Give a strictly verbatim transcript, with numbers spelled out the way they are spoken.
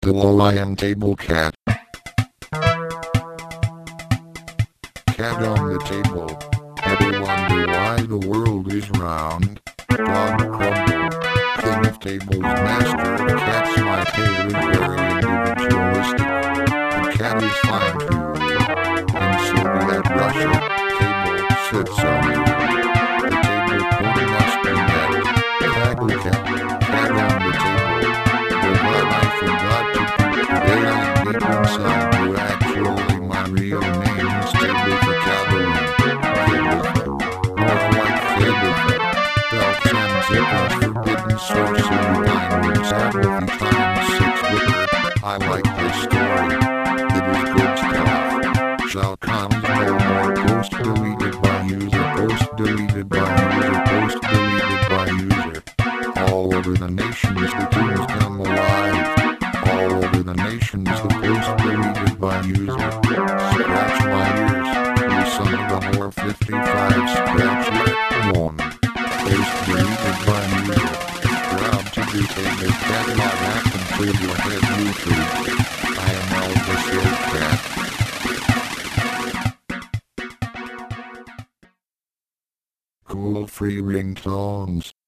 The Lion Table Cat. Cat on the table. Ever wonder why the world is round? Dog crumble. King of tables, master of cats. My tail is very individualistic. The cat is fine too. In Soviet Russia, table sits on you. The table corner must be met. Table cat. Cat on the table. The one I forgot to put today I need inside you. Actually, my real name is Table for Cavalry. Table more like Table belts and zippers, forbidden sorcery, diamonds, apathy times six wicker. I like this story. It is good stuff. Shall comes no more. Post deleted by user. Post deleted by user. Post deleted by user. All over the nations the tunes come alive. All over the nations the post deleted by user. Scratch my ears. You some of the more fifty-five scratch your one. Post deleted by user. Proud to be Table Cat. Not act and clear your head YouTube. I am Elvis Hill Cat. Cool free ringtones.